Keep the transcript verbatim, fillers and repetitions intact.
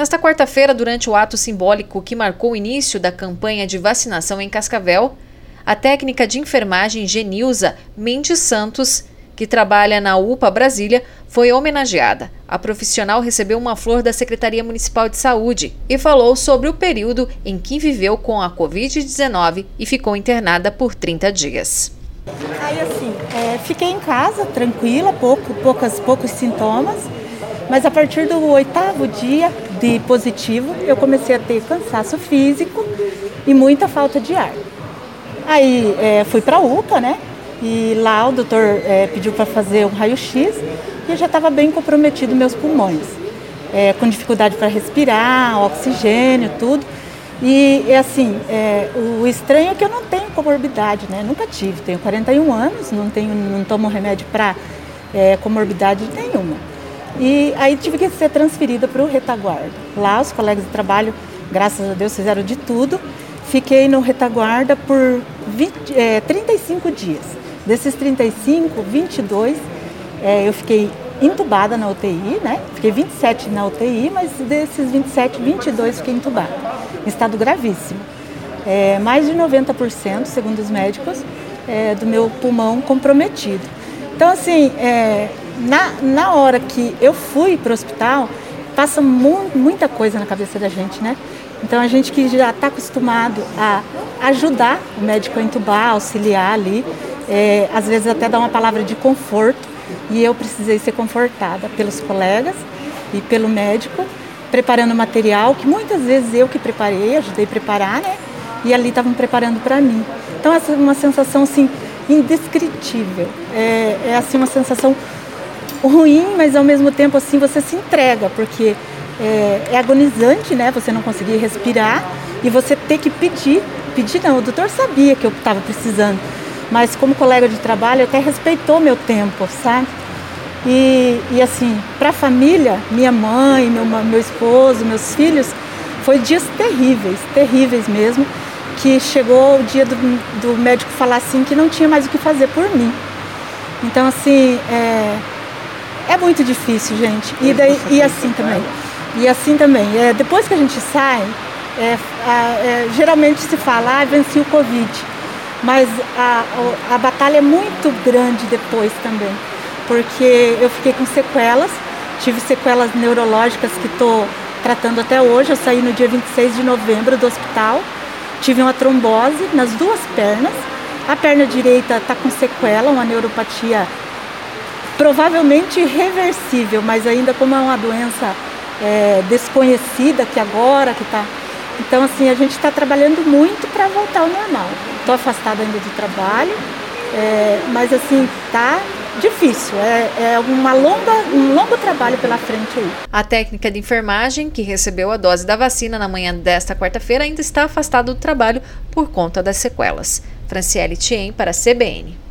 Nesta quarta-feira, durante o ato simbólico que marcou o início da campanha de vacinação em Cascavel, a técnica de enfermagem Genilza Mendes Santos, que trabalha na U P A Brasília, foi homenageada. A profissional recebeu uma flor da Secretaria Municipal de Saúde e falou sobre o período em que viveu com a covid dezenove e ficou internada por trinta dias. Aí assim, é, fiquei em casa, tranquila, pouco, poucas, poucos sintomas, mas a partir do oitavo dia de positivo, eu comecei a ter cansaço físico e muita falta de ar. Aí é, fui para a U P A, né? E lá o doutor é, pediu para fazer um raio-x e eu já estava bem comprometido meus pulmões, é, com dificuldade para respirar, oxigênio, tudo. E é assim, é, o estranho é que eu não tenho comorbidade, né? Nunca tive, tenho quarenta e um anos, não, tenho, não tomo remédio para é, comorbidade nenhuma. E aí tive que ser transferida para o retaguarda. Lá os colegas de trabalho, graças a Deus, fizeram de tudo. Fiquei no retaguarda por vinte, é, trinta e cinco dias. Desses trinta e cinco, vinte e dois, é, eu fiquei entubada na U T I, né? Fiquei vinte e sete na U T I, mas desses vinte e sete, vinte e dois fiquei entubada, em estado gravíssimo. É, mais de noventa por cento, segundo os médicos, é, do meu pulmão comprometido. Então, assim, é, na, na hora que eu fui para o hospital, passa mu- muita coisa na cabeça da gente, né? Então, a gente que já está acostumado a ajudar o médico a entubar, auxiliar ali, é, às vezes até dar uma palavra de conforto, e eu precisei ser confortada pelos colegas e pelo médico, preparando material, que muitas vezes eu que preparei, ajudei a preparar, né? E ali estavam preparando para mim. Então, essa é uma sensação, assim, indescritível. É, é, assim, uma sensação ruim, mas ao mesmo tempo, assim, você se entrega, porque é, é agonizante, né? Você não conseguir respirar e você ter que pedir. Pedir não, o doutor sabia que eu estava precisando, mas como colega de trabalho até respeitou meu tempo, sabe? E, e assim, para a família, minha mãe, meu, meu esposo, meus filhos, foi dias terríveis, terríveis mesmo, que chegou o dia do, do médico falar assim que não tinha mais o que fazer por mim. Então, assim, é, é muito difícil, gente. E, daí, e assim também. E assim também, é, depois que a gente sai, é, a, é, geralmente se fala, ah, venci o Covid. Mas a, a batalha é muito grande depois também, porque eu fiquei com sequelas, tive sequelas neurológicas que estou tratando até hoje. Eu saí no dia vinte e seis de novembro do hospital, tive uma trombose nas duas pernas, a perna direita está com sequela, uma neuropatia provavelmente irreversível, mas ainda como é uma doença é, desconhecida, que agora que está... Então, assim, a gente está trabalhando muito para voltar ao normal. Estou afastada ainda do trabalho, é, mas, assim, tá difícil. É, é uma longa, um longo trabalho pela frente aí. A técnica de enfermagem, que recebeu a dose da vacina na manhã desta quarta-feira, ainda está afastada do trabalho por conta das sequelas. Franciele Thiem para a C B N.